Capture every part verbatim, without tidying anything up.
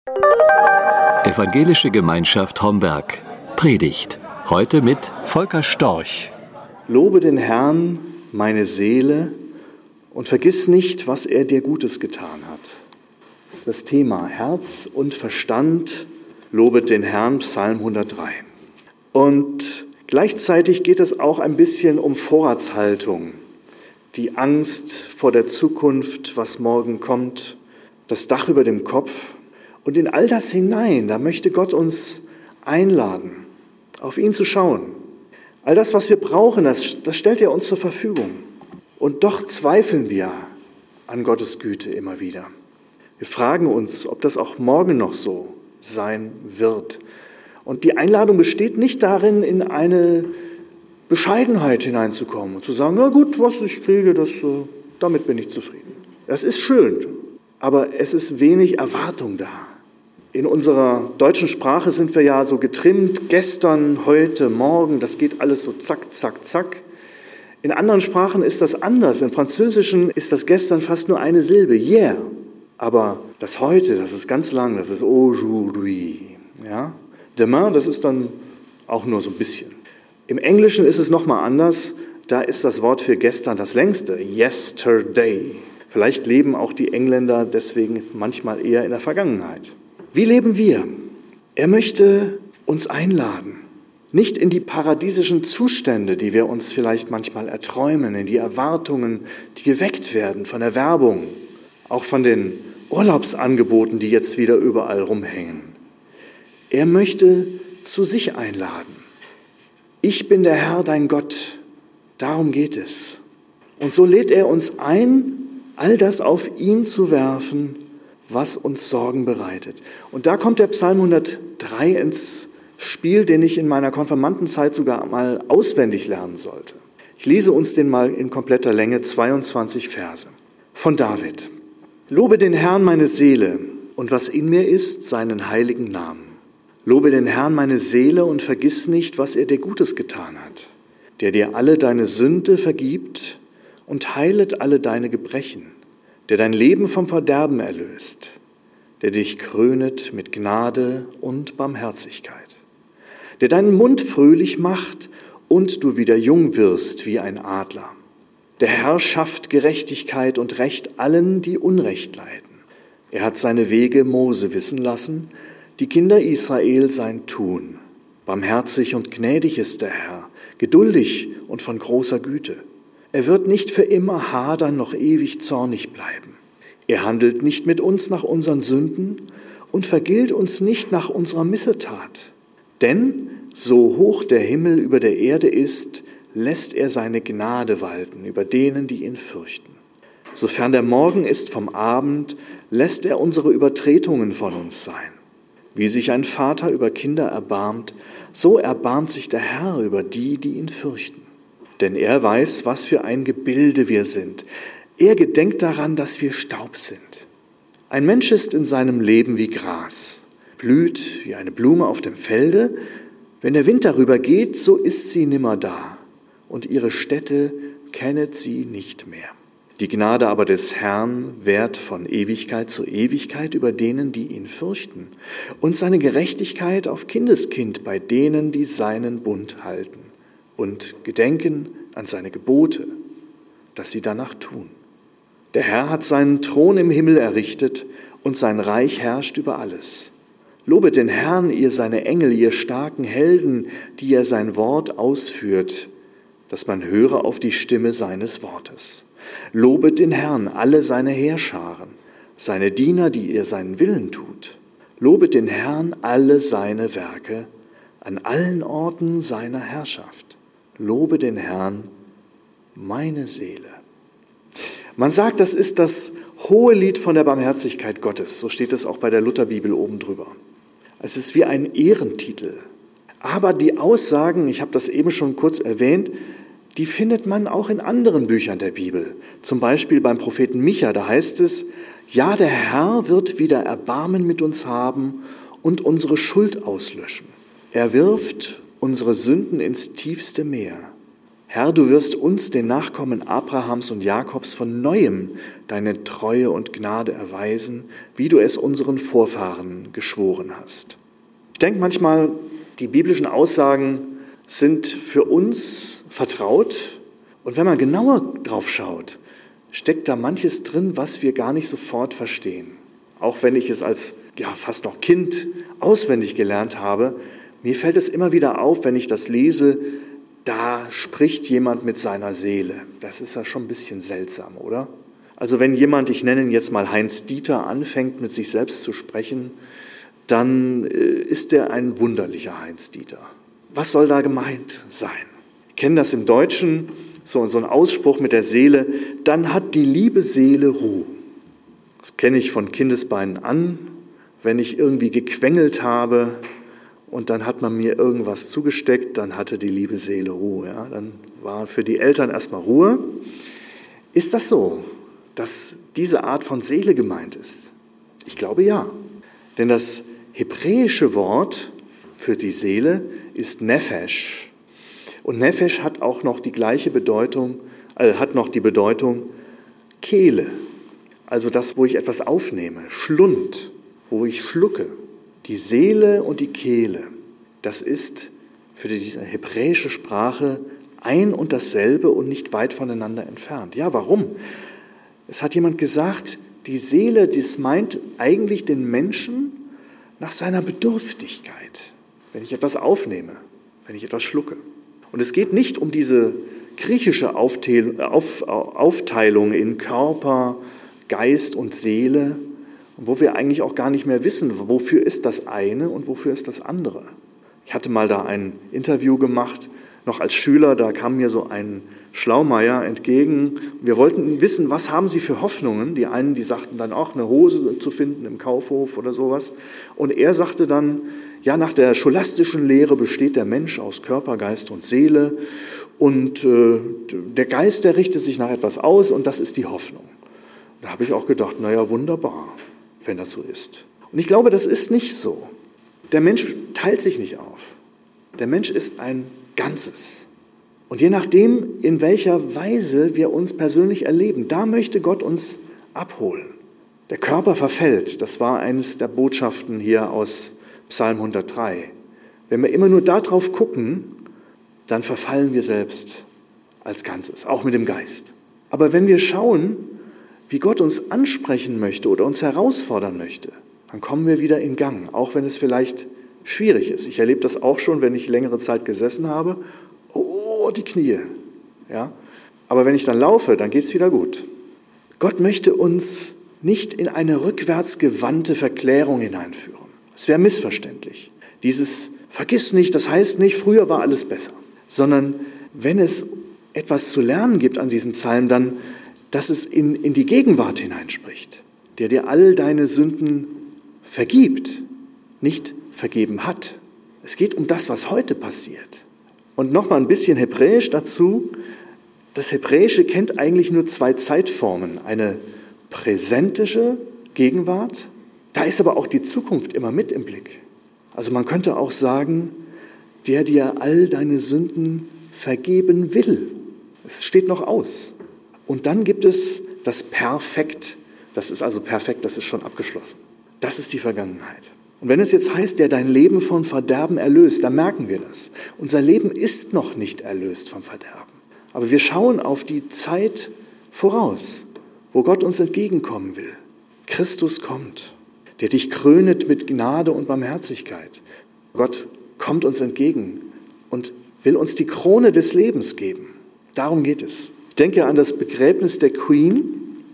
Evangelische Gemeinschaft Homberg. Predigt. Heute mit Volker Storch. Lobe den Herrn, meine Seele, und vergiss nicht, was er dir Gutes getan hat. Das ist das Thema. Herz und Verstand lobet den Herrn, Psalm hundertdrei. Und gleichzeitig geht es auch ein bisschen um Vorratshaltung. Die Angst vor der Zukunft, was morgen kommt, das Dach über dem Kopf. Und in all das hinein, da möchte Gott uns einladen, auf ihn zu schauen. All das, was wir brauchen, das, das stellt er uns zur Verfügung. Und doch zweifeln wir an Gottes Güte immer wieder. Wir fragen uns, ob das auch morgen noch so sein wird. Und die Einladung besteht nicht darin, in eine Bescheidenheit hineinzukommen und zu sagen, na gut, was ich kriege, das, damit bin ich zufrieden. Das ist schön, aber es ist wenig Erwartung da. In unserer deutschen Sprache sind wir ja so getrimmt, gestern, heute, morgen, das geht alles so zack, zack, zack. In anderen Sprachen ist das anders. Im Französischen ist das gestern fast nur eine Silbe, hier. Aber das heute, das ist ganz lang, das ist aujourd'hui. Ja? Demain, das ist dann auch nur so ein bisschen. Im Englischen ist es nochmal anders, da ist das Wort für gestern das längste, yesterday. Vielleicht leben auch die Engländer deswegen manchmal eher in der Vergangenheit. Wie leben wir? Er möchte uns einladen, nicht in die paradiesischen Zustände, die wir uns vielleicht manchmal erträumen, in die Erwartungen, die geweckt werden von der Werbung, auch von den Urlaubsangeboten, die jetzt wieder überall rumhängen. Er möchte zu sich einladen. Ich bin der Herr, dein Gott, darum geht es. Und so lädt er uns ein, all das auf ihn zu werfen, was uns Sorgen bereitet. Und da kommt der Psalm hundertdrei ins Spiel, den ich in meiner Konfirmandenzeit sogar mal auswendig lernen sollte. Ich lese uns den mal in kompletter Länge, zweiundzwanzig Verse. Von David. Lobe den Herrn meine Seele und was in mir ist, seinen heiligen Namen. Lobe den Herrn meine Seele und vergiss nicht, was er dir Gutes getan hat, der dir alle deine Sünde vergibt und heilet alle deine Gebrechen, der dein Leben vom Verderben erlöst, der dich krönet mit Gnade und Barmherzigkeit, der deinen Mund fröhlich macht und du wieder jung wirst wie ein Adler. Der Herr schafft Gerechtigkeit und Recht allen, die Unrecht leiden. Er hat seine Wege Mose wissen lassen, die Kinder Israel sein Tun. Barmherzig und gnädig ist der Herr, geduldig und von großer Güte. Er wird nicht für immer hadern, noch ewig zornig bleiben. Er handelt nicht mit uns nach unseren Sünden und vergilt uns nicht nach unserer Missetat. Denn so hoch der Himmel über der Erde ist, lässt er seine Gnade walten über denen, die ihn fürchten. Sofern der Morgen ist vom Abend, lässt er unsere Übertretungen von uns sein. Wie sich ein Vater über Kinder erbarmt, so erbarmt sich der Herr über die, die ihn fürchten. Denn er weiß, was für ein Gebilde wir sind. Er gedenkt daran, dass wir Staub sind. Ein Mensch ist in seinem Leben wie Gras, blüht wie eine Blume auf dem Felde. Wenn der Wind darüber geht, so ist sie nimmer da, und ihre Stätte kennet sie nicht mehr. Die Gnade aber des Herrn währt von Ewigkeit zu Ewigkeit über denen, die ihn fürchten, und seine Gerechtigkeit auf Kindeskind bei denen, die seinen Bund halten und gedenken an seine Gebote, dass sie danach tun. Der Herr hat seinen Thron im Himmel errichtet und sein Reich herrscht über alles. Lobet den Herrn, ihr seine Engel, ihr starken Helden, die er sein Wort ausführt, dass man höre auf die Stimme seines Wortes. Lobet den Herrn, alle seine Heerscharen, seine Diener, die ihr seinen Willen tut. Lobet den Herrn, alle seine Werke, an allen Orten seiner Herrschaft. Lobe den Herrn, meine Seele. Man sagt, das ist das hohe Lied von der Barmherzigkeit Gottes. So steht es auch bei der Lutherbibel oben drüber. Es ist wie ein Ehrentitel. Aber die Aussagen, ich habe das eben schon kurz erwähnt, die findet man auch in anderen Büchern der Bibel. Zum Beispiel beim Propheten Micha, da heißt es, ja, der Herr wird wieder Erbarmen mit uns haben und unsere Schuld auslöschen. Er wirft unsere Sünden ins tiefste Meer. Herr, du wirst uns, den Nachkommen Abrahams und Jakobs, von Neuem deine Treue und Gnade erweisen, wie du es unseren Vorfahren geschworen hast. Ich denke manchmal, die biblischen Aussagen sind für uns vertraut. Und wenn man genauer drauf schaut, steckt da manches drin, was wir gar nicht sofort verstehen. Auch wenn ich es als ja, fast noch Kind auswendig gelernt habe, mir fällt es immer wieder auf, wenn ich das lese, da spricht jemand mit seiner Seele. Das ist ja schon ein bisschen seltsam, oder? Also wenn jemand, ich nenne ihn jetzt mal Heinz Dieter, anfängt mit sich selbst zu sprechen, dann ist er ein wunderlicher Heinz Dieter. Was soll da gemeint sein? Ich kenne das im Deutschen, so, so ein Ausspruch mit der Seele, dann hat die liebe Seele Ruhe. Das kenne ich von Kindesbeinen an, wenn ich irgendwie gequengelt habe und dann hat man mir irgendwas zugesteckt, dann hatte die liebe Seele Ruhe. Ja? Dann war für die Eltern erstmal Ruhe. Ist das so, dass diese Art von Seele gemeint ist? Ich glaube ja. Denn das hebräische Wort für die Seele ist Nefesh. Und Nefesh hat auch noch die gleiche Bedeutung, äh, hat noch die Bedeutung Kehle. Also das, wo ich etwas aufnehme, Schlund, wo ich schlucke. Die Seele und die Kehle, das ist für diese hebräische Sprache ein und dasselbe und nicht weit voneinander entfernt. Ja, warum? Es hat jemand gesagt, die Seele, das meint eigentlich den Menschen nach seiner Bedürftigkeit, wenn ich etwas aufnehme, wenn ich etwas schlucke. Und es geht nicht um diese griechische Aufteilung in Körper, Geist und Seele, wo wir eigentlich auch gar nicht mehr wissen, wofür ist das eine und wofür ist das andere. Ich hatte mal da ein Interview gemacht, noch als Schüler, da kam mir so ein Schlaumeier entgegen. Wir wollten wissen, was haben Sie für Hoffnungen? Die einen, die sagten dann auch, eine Hose zu finden im Kaufhof oder sowas. Und er sagte dann, ja, nach der scholastischen Lehre besteht der Mensch aus Körper, Geist und Seele. Und äh, der Geist, der richtet sich nach etwas aus und das ist die Hoffnung. Da habe ich auch gedacht, naja, wunderbar, wenn das so ist. Und ich glaube, das ist nicht so. Der Mensch teilt sich nicht auf. Der Mensch ist ein Ganzes. Und je nachdem, in welcher Weise wir uns persönlich erleben, da möchte Gott uns abholen. Der Körper verfällt, das war eines der Botschaften hier aus Psalm hundertdrei. Wenn wir immer nur darauf gucken, dann verfallen wir selbst als Ganzes, auch mit dem Geist. Aber wenn wir schauen, wie Gott uns ansprechen möchte oder uns herausfordern möchte, dann kommen wir wieder in Gang, auch wenn es vielleicht schwierig ist. Ich erlebe das auch schon, wenn ich längere Zeit gesessen habe. Oh, die Knie. Ja? Aber wenn ich dann laufe, dann geht es wieder gut. Gott möchte uns nicht in eine rückwärtsgewandte Verklärung hineinführen. Es wäre missverständlich. Dieses Vergiss nicht, das heißt nicht, früher war alles besser. Sondern wenn es etwas zu lernen gibt an diesem Psalm, dann dass es in, in die Gegenwart hineinspricht, der dir all deine Sünden vergibt, nicht vergeben hat. Es geht um das, was heute passiert. Und nochmal ein bisschen Hebräisch dazu. Das Hebräische kennt eigentlich nur zwei Zeitformen. Eine präsentische Gegenwart, da ist aber auch die Zukunft immer mit im Blick. Also man könnte auch sagen, der dir all deine Sünden vergeben will. Es steht noch aus. Und dann gibt es das Perfekt. Das ist also perfekt, das ist schon abgeschlossen. Das ist die Vergangenheit. Und wenn es jetzt heißt, der dein Leben von Verderben erlöst, dann merken wir das. Unser Leben ist noch nicht erlöst vom Verderben. Aber wir schauen auf die Zeit voraus, wo Gott uns entgegenkommen will. Christus kommt, der dich krönet mit Gnade und Barmherzigkeit. Gott kommt uns entgegen und will uns die Krone des Lebens geben. Darum geht es. Ich denke an das Begräbnis der Queen.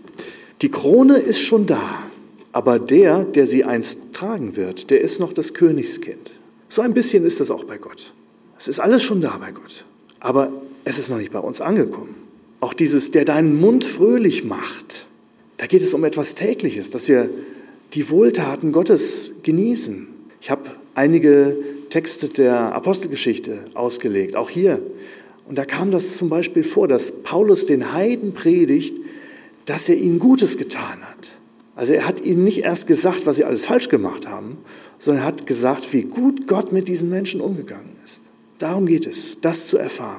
Die Krone ist schon da, aber der, der sie einst tragen wird, der ist noch das Königskind. So ein bisschen ist das auch bei Gott. Es ist alles schon da bei Gott, aber es ist noch nicht bei uns angekommen. Auch dieses, der deinen Mund fröhlich macht, da geht es um etwas Tägliches, dass wir die Wohltaten Gottes genießen. Ich habe einige Texte der Apostelgeschichte ausgelegt, auch hier. Und da kam das zum Beispiel vor, dass Paulus den Heiden predigt, dass er ihnen Gutes getan hat. Also er hat ihnen nicht erst gesagt, was sie alles falsch gemacht haben, sondern er hat gesagt, wie gut Gott mit diesen Menschen umgegangen ist. Darum geht es, das zu erfahren.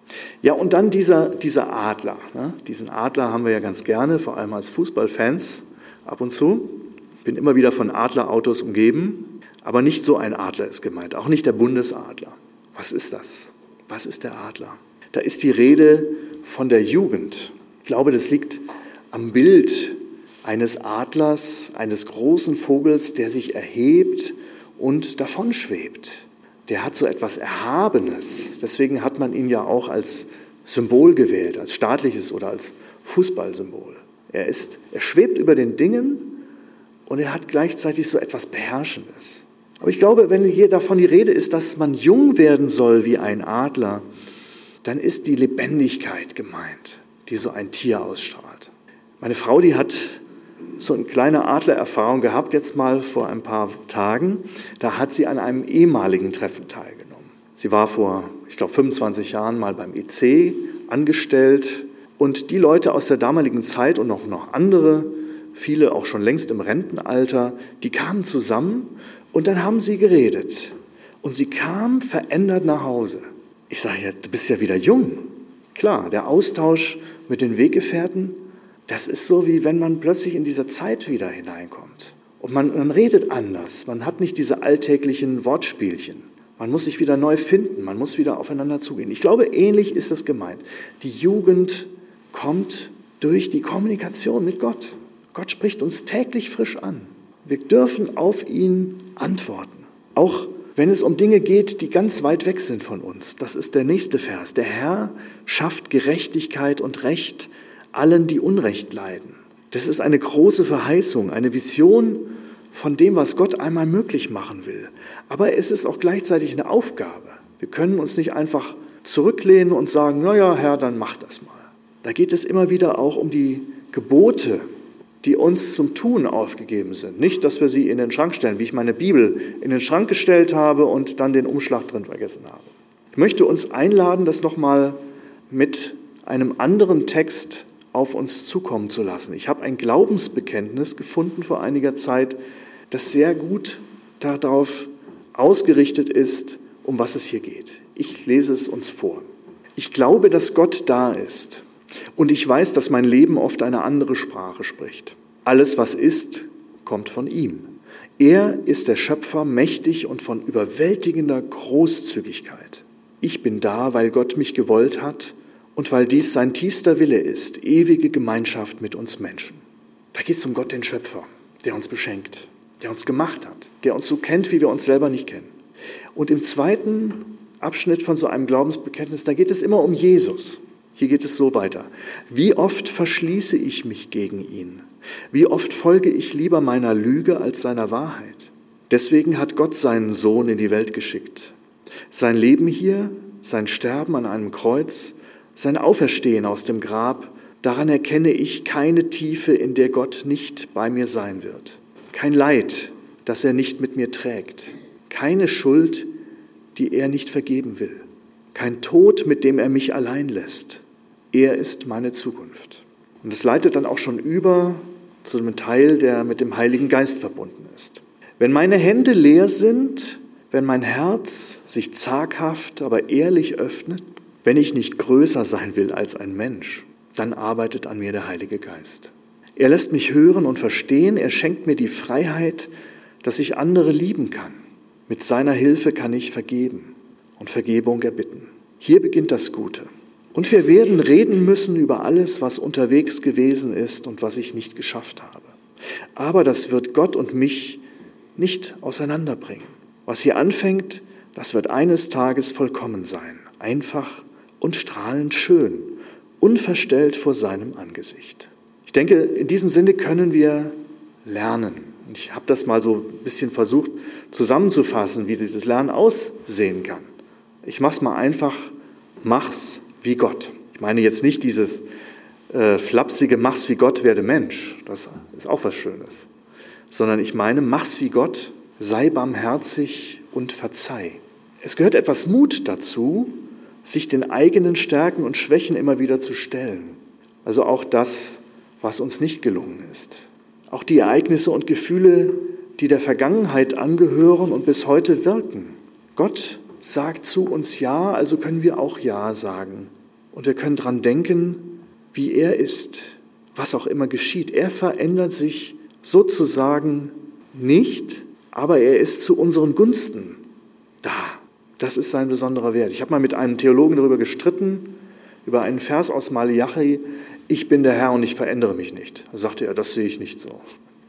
Ja, und dann dieser, dieser Adler. Ne? Diesen Adler haben wir ja ganz gerne, vor allem als Fußballfans ab und zu. Ich bin immer wieder von Adlerautos umgeben, aber nicht so ein Adler ist gemeint, auch nicht der Bundesadler. Was ist das? Was ist der Adler? Da ist die Rede von der Jugend. Ich glaube, das liegt am Bild eines Adlers, eines großen Vogels, der sich erhebt und davonschwebt. Der hat so etwas Erhabenes. Deswegen hat man ihn ja auch als Symbol gewählt, als staatliches oder als Fußballsymbol. Er ist, er schwebt über den Dingen und er hat gleichzeitig so etwas Beherrschendes. Aber ich glaube, wenn hier davon die Rede ist, dass man jung werden soll wie ein Adler, dann ist die Lebendigkeit gemeint, die so ein Tier ausstrahlt. Meine Frau, die hat so eine kleine Adlererfahrung gehabt, jetzt mal vor ein paar Tagen. Da hat sie an einem ehemaligen Treffen teilgenommen. Sie war vor, ich glaube, fünfundzwanzig Jahren mal beim I C angestellt. Und die Leute aus der damaligen Zeit und noch, noch andere, viele auch schon längst im Rentenalter, die kamen zusammen und dann haben sie geredet. Und sie kam verändert nach Hause. Ich sage ja, du bist ja wieder jung. Klar, der Austausch mit den Weggefährten, das ist so, wie wenn man plötzlich in diese Zeit wieder hineinkommt. Und man, man redet anders. Man hat nicht diese alltäglichen Wortspielchen. Man muss sich wieder neu finden. Man muss wieder aufeinander zugehen. Ich glaube, ähnlich ist das gemeint. Die Jugend kommt durch die Kommunikation mit Gott. Gott spricht uns täglich frisch an. Wir dürfen auf ihn antworten. Auch wenn es um Dinge geht, die ganz weit weg sind von uns. Das ist der nächste Vers. Der Herr schafft Gerechtigkeit und Recht allen, die Unrecht leiden. Das ist eine große Verheißung, eine Vision von dem, was Gott einmal möglich machen will. Aber es ist auch gleichzeitig eine Aufgabe. Wir können uns nicht einfach zurücklehnen und sagen, naja, Herr, dann mach das mal. Da geht es immer wieder auch um die Gebote, die uns zum Tun aufgegeben sind. Nicht, dass wir sie in den Schrank stellen, wie ich meine Bibel in den Schrank gestellt habe und dann den Umschlag drin vergessen habe. Ich möchte uns einladen, das nochmal mit einem anderen Text auf uns zukommen zu lassen. Ich habe ein Glaubensbekenntnis gefunden vor einiger Zeit, das sehr gut darauf ausgerichtet ist, um was es hier geht. Ich lese es uns vor. Ich glaube, dass Gott da ist und ich weiß, dass mein Leben oft eine andere Sprache spricht. Alles, was ist, kommt von ihm. Er ist der Schöpfer, mächtig und von überwältigender Großzügigkeit. Ich bin da, weil Gott mich gewollt hat und weil dies sein tiefster Wille ist, ewige Gemeinschaft mit uns Menschen. Da geht es um Gott, den Schöpfer, der uns beschenkt, der uns gemacht hat, der uns so kennt, wie wir uns selber nicht kennen. Und im zweiten Abschnitt von so einem Glaubensbekenntnis, da geht es immer um Jesus. Hier geht es so weiter. Wie oft verschließe ich mich gegen ihn? Wie oft folge ich lieber meiner Lüge als seiner Wahrheit? Deswegen hat Gott seinen Sohn in die Welt geschickt. Sein Leben hier, sein Sterben an einem Kreuz, sein Auferstehen aus dem Grab, daran erkenne ich keine Tiefe, in der Gott nicht bei mir sein wird. Kein Leid, das er nicht mit mir trägt. Keine Schuld, die er nicht vergeben will. Kein Tod, mit dem er mich allein lässt. Er ist meine Zukunft. Und es leitet dann auch schon über zu einem Teil, der mit dem Heiligen Geist verbunden ist. Wenn meine Hände leer sind, wenn mein Herz sich zaghaft, aber ehrlich öffnet, wenn ich nicht größer sein will als ein Mensch, dann arbeitet an mir der Heilige Geist. Er lässt mich hören und verstehen, er schenkt mir die Freiheit, dass ich andere lieben kann. Mit seiner Hilfe kann ich vergeben und Vergebung erbitten. Hier beginnt das Gute. Und wir werden reden müssen über alles, was unterwegs gewesen ist und was ich nicht geschafft habe. Aber das wird Gott und mich nicht auseinanderbringen. Was hier anfängt, das wird eines Tages vollkommen sein, einfach und strahlend schön, unverstellt vor seinem Angesicht. Ich denke, in diesem Sinne können wir lernen. Und ich habe das mal so ein bisschen versucht zusammenzufassen, wie dieses Lernen aussehen kann. Ich mache es mal einfach, mach's wie Gott. Ich meine jetzt nicht dieses äh, flapsige, mach's wie Gott, werde Mensch. Das ist auch was Schönes. Sondern ich meine, mach's wie Gott, sei barmherzig und verzeih. Es gehört etwas Mut dazu, sich den eigenen Stärken und Schwächen immer wieder zu stellen. Also auch das, was uns nicht gelungen ist. Auch die Ereignisse und Gefühle, die der Vergangenheit angehören und bis heute wirken. Gott sagt zu uns Ja, also können wir auch Ja sagen und wir können dran denken, wie er ist, was auch immer geschieht. Er verändert sich sozusagen nicht, aber er ist zu unseren Gunsten da. Das ist sein besonderer Wert. Ich habe mal mit einem Theologen darüber gestritten, über einen Vers aus Malachi, ich bin der Herr und ich verändere mich nicht. Da sagte er, das sehe ich nicht so.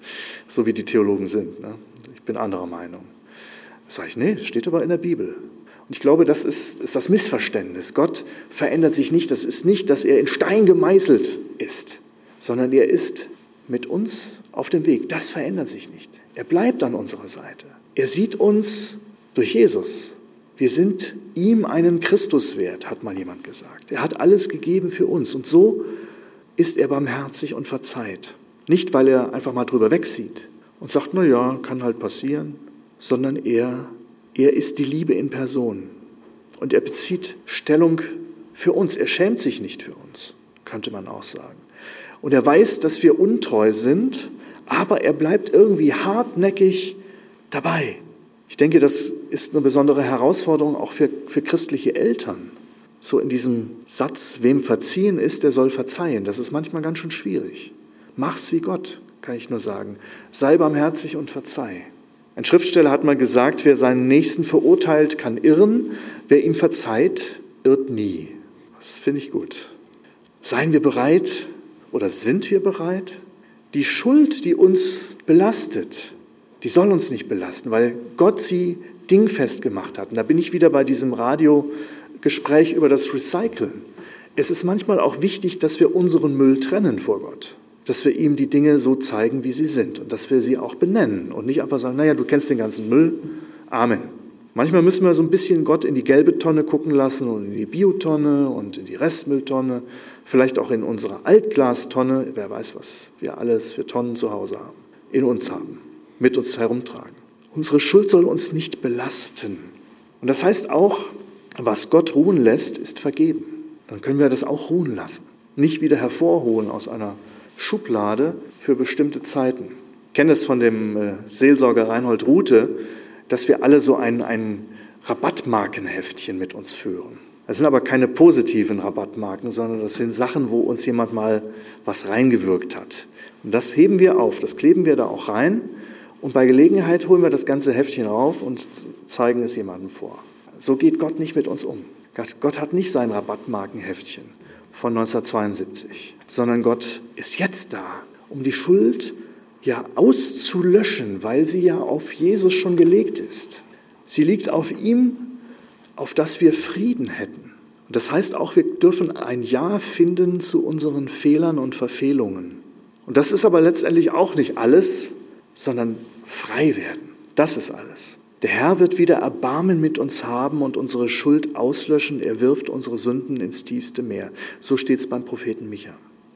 So wie die Theologen sind. Ne? Ich bin anderer Meinung. Da sage ich, nee, das steht aber in der Bibel. Und ich glaube, das ist, ist das Missverständnis. Gott verändert sich nicht. Das ist nicht, dass er in Stein gemeißelt ist, sondern er ist mit uns auf dem Weg. Das verändert sich nicht. Er bleibt an unserer Seite. Er sieht uns durch Jesus. Wir sind ihm einen Christus wert, hat mal jemand gesagt. Er hat alles gegeben für uns. Und so ist er barmherzig und verzeiht. Nicht, weil er einfach mal drüber wegsieht und sagt, na ja, kann halt passieren, sondern er, er ist die Liebe in Person. Und er bezieht Stellung für uns. Er schämt sich nicht für uns, könnte man auch sagen. Und er weiß, dass wir untreu sind, aber er bleibt irgendwie hartnäckig dabei. Ich denke, das ist eine besondere Herausforderung auch für, für christliche Eltern. So in diesem Satz, wem verziehen ist, der soll verzeihen. Das ist manchmal ganz schön schwierig. Mach's wie Gott, kann ich nur sagen. Sei barmherzig und verzeih. Ein Schriftsteller hat mal gesagt, wer seinen Nächsten verurteilt, kann irren. Wer ihm verzeiht, irrt nie. Das finde ich gut. Seien wir bereit oder sind wir bereit? Die Schuld, die uns belastet, die soll uns nicht belasten, weil Gott sie dingfest gemacht hat. Und da bin ich wieder bei diesem Radiogespräch über das Recyceln. Es ist manchmal auch wichtig, dass wir unseren Müll trennen vor Gott. Dass wir ihm die Dinge so zeigen, wie sie sind. Und dass wir sie auch benennen. Und nicht einfach sagen, naja, du kennst den ganzen Müll. Amen. Manchmal müssen wir so ein bisschen Gott in die gelbe Tonne gucken lassen und in die Biotonne und in die Restmülltonne. Vielleicht auch in unsere Altglastonne. Wer weiß, was wir alles für Tonnen zu Hause haben. In uns haben. Mit uns herumtragen. Unsere Schuld soll uns nicht belasten. Und das heißt auch, was Gott ruhen lässt, ist vergeben. Dann können wir das auch ruhen lassen. Nicht wieder hervorholen aus einer Schublade für bestimmte Zeiten. Ich kenne das von dem äh, Seelsorger Reinhold Ruthe, dass wir alle so ein, ein Rabattmarkenheftchen mit uns führen. Das sind aber keine positiven Rabattmarken, sondern das sind Sachen, wo uns jemand mal was reingewirkt hat. Und das heben wir auf, das kleben wir da auch rein und bei Gelegenheit holen wir das ganze Heftchen auf und zeigen es jemandem vor. So geht Gott nicht mit uns um. Gott, Gott hat nicht sein Rabattmarkenheftchen von neunzehnhundertzweiundsiebzig, sondern Gott ist jetzt da, um die Schuld ja auszulöschen, weil sie ja auf Jesus schon gelegt ist. Sie liegt auf ihm, auf das wir Frieden hätten. Und das heißt auch, wir dürfen ein Ja finden zu unseren Fehlern und Verfehlungen. Und das ist aber letztendlich auch nicht alles, sondern frei werden. Das ist alles. Der Herr wird wieder Erbarmen mit uns haben und unsere Schuld auslöschen. Er wirft unsere Sünden ins tiefste Meer. So steht es beim Propheten Micha.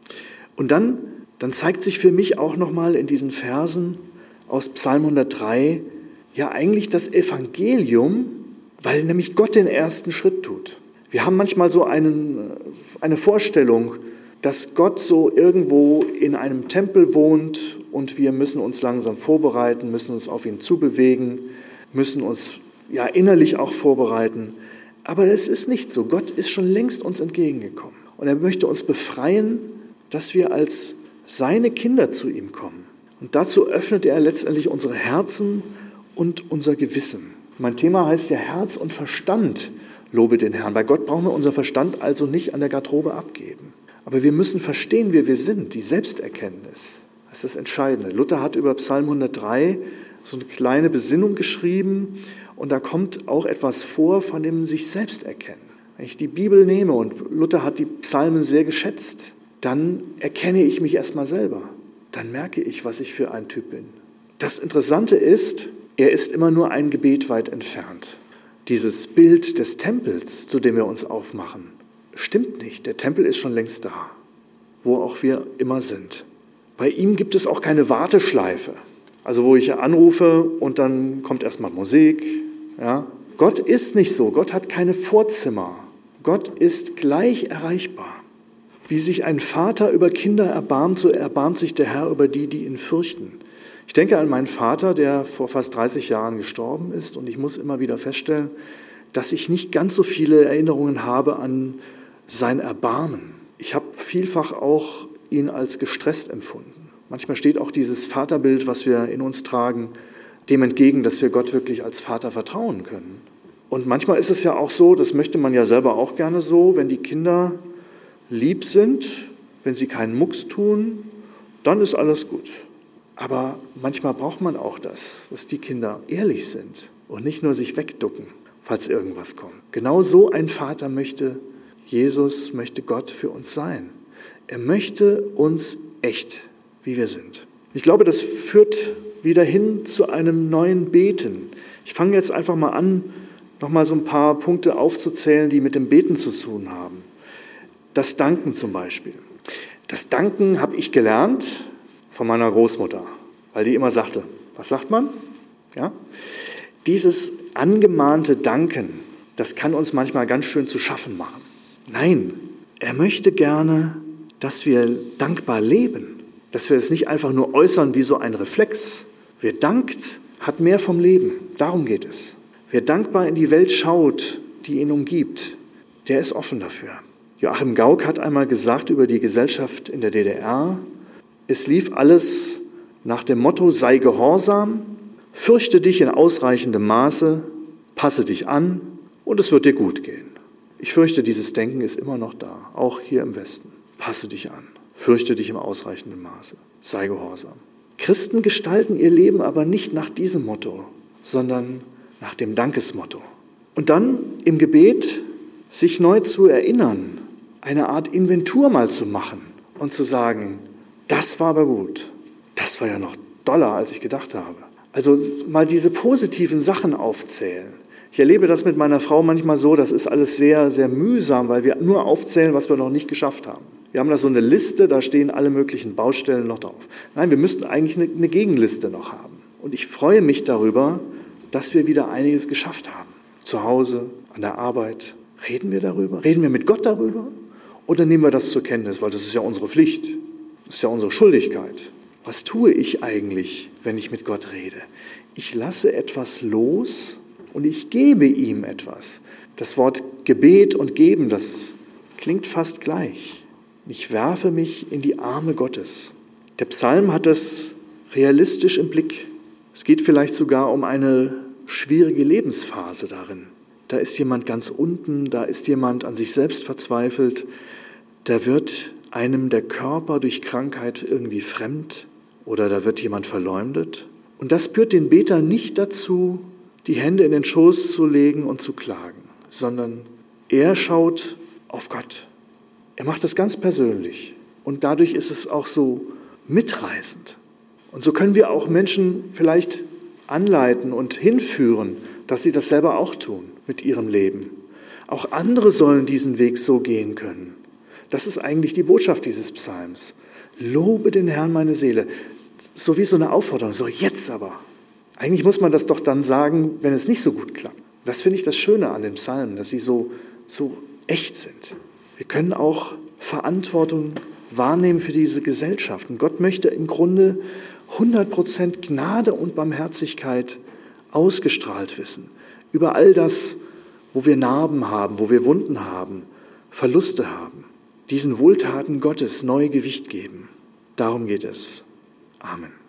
Und dann, dann zeigt sich für mich auch nochmal in diesen Versen aus Psalm hundertdrei ja eigentlich das Evangelium, weil nämlich Gott den ersten Schritt tut. Wir haben manchmal so einen, eine Vorstellung, dass Gott so irgendwo in einem Tempel wohnt und wir müssen uns langsam vorbereiten, müssen uns auf ihn zubewegen, müssen uns ja innerlich auch vorbereiten. Aber es ist nicht so. Gott ist schon längst uns entgegengekommen. Und er möchte uns befreien, dass wir als seine Kinder zu ihm kommen. Und dazu öffnet er letztendlich unsere Herzen und unser Gewissen. Mein Thema heißt ja Herz und Verstand, lobe den Herrn. Bei Gott brauchen wir unser Verstand also nicht an der Garderobe abgeben. Aber wir müssen verstehen, wer wir sind, die Selbsterkenntnis. Das ist das Entscheidende. Luther hat über Psalm hundertdrei so eine kleine Besinnung geschrieben und da kommt auch etwas vor von dem sich selbst erkennen. Wenn ich die Bibel nehme und Luther hat die Psalmen sehr geschätzt, dann erkenne ich mich erstmal selber. Dann merke ich, was ich für ein Typ bin. Das Interessante ist, er ist immer nur ein Gebet weit entfernt. Dieses Bild des Tempels, zu dem wir uns aufmachen, stimmt nicht. Der Tempel ist schon längst da, wo auch wir immer sind. Bei ihm gibt es auch keine Warteschleife. Also wo ich anrufe und dann kommt erstmal Musik. Ja. Gott ist nicht so. Gott hat keine Vorzimmer. Gott ist gleich erreichbar. Wie sich ein Vater über Kinder erbarmt, so erbarmt sich der Herr über die, die ihn fürchten. Ich denke an meinen Vater, der vor fast dreißig Jahren gestorben ist und ich muss immer wieder feststellen, dass ich nicht ganz so viele Erinnerungen habe an sein Erbarmen. Ich habe vielfach auch ihn als gestresst empfunden. Manchmal steht auch dieses Vaterbild, was wir in uns tragen, dem entgegen, dass wir Gott wirklich als Vater vertrauen können. Und manchmal ist es ja auch so, das möchte man ja selber auch gerne so, wenn die Kinder lieb sind, wenn sie keinen Mucks tun, dann ist alles gut. Aber manchmal braucht man auch das, dass die Kinder ehrlich sind und nicht nur sich wegducken, falls irgendwas kommt. Genau so ein Vater möchte Jesus, möchte Gott für uns sein. Er möchte uns echt, wie wir sind. Ich glaube, das führt wieder hin zu einem neuen Beten. Ich fange jetzt einfach mal an, nochmal so ein paar Punkte aufzuzählen, die mit dem Beten zu tun haben. Das Danken zum Beispiel. Das Danken habe ich gelernt von meiner Großmutter, weil die immer sagte, was sagt man? Ja? Dieses angemahnte Danken, das kann uns manchmal ganz schön zu schaffen machen. Nein, er möchte gerne, dass wir dankbar leben, dass wir es nicht einfach nur äußern wie so ein Reflex. Wer dankt, hat mehr vom Leben. Darum geht es. Wer dankbar in die Welt schaut, die ihn umgibt, der ist offen dafür. Joachim Gauck hat einmal gesagt über die Gesellschaft in der D D R, es lief alles nach dem Motto, sei gehorsam, fürchte dich in ausreichendem Maße, passe dich an und es wird dir gut gehen. Ich fürchte, dieses Denken ist immer noch da, auch hier im Westen. Passe dich an, fürchte dich im ausreichenden Maße, sei gehorsam. Christen gestalten ihr Leben aber nicht nach diesem Motto, sondern nach dem Dankesmotto. Und dann im Gebet sich neu zu erinnern, eine Art Inventur mal zu machen und zu sagen, das war aber gut, das war ja noch doller, als ich gedacht habe. Also mal diese positiven Sachen aufzählen. Ich erlebe das mit meiner Frau manchmal so, das ist alles sehr, sehr mühsam, weil wir nur aufzählen, was wir noch nicht geschafft haben. Wir haben da so eine Liste, da stehen alle möglichen Baustellen noch drauf. Nein, wir müssten eigentlich eine, eine Gegenliste noch haben. Und ich freue mich darüber, dass wir wieder einiges geschafft haben. Zu Hause, an der Arbeit. Reden wir darüber? Reden wir mit Gott darüber? Oder nehmen wir das zur Kenntnis? Weil das ist ja unsere Pflicht. Das ist ja unsere Schuldigkeit. Was tue ich eigentlich, wenn ich mit Gott rede? Ich lasse etwas los und ich gebe ihm etwas. Das Wort Gebet und Geben, das klingt fast gleich. Ich werfe mich in die Arme Gottes. Der Psalm hat das realistisch im Blick. Es geht vielleicht sogar um eine schwierige Lebensphase darin. Da ist jemand ganz unten, da ist jemand an sich selbst verzweifelt, da wird einem der Körper durch Krankheit irgendwie fremd oder da wird jemand verleumdet. Und das führt den Beter nicht dazu, die Hände in den Schoß zu legen und zu klagen, sondern er schaut auf Gott. Er macht das ganz persönlich und dadurch ist es auch so mitreißend. Und so können wir auch Menschen vielleicht anleiten und hinführen, dass sie das selber auch tun mit ihrem Leben. Auch andere sollen diesen Weg so gehen können. Das ist eigentlich die Botschaft dieses Psalms. Lobe den Herrn, meine Seele. So wie so eine Aufforderung, so jetzt aber. Eigentlich muss man das doch dann sagen, wenn es nicht so gut klappt. Das finde ich das Schöne an den Psalmen, dass sie so, so echt sind. Wir können auch Verantwortung wahrnehmen für diese Gesellschaft. Und Gott möchte im Grunde hundert Prozent Gnade und Barmherzigkeit ausgestrahlt wissen. Über all das, wo wir Narben haben, wo wir Wunden haben, Verluste haben. Diesen Wohltaten Gottes neu Gewicht geben. Darum geht es. Amen.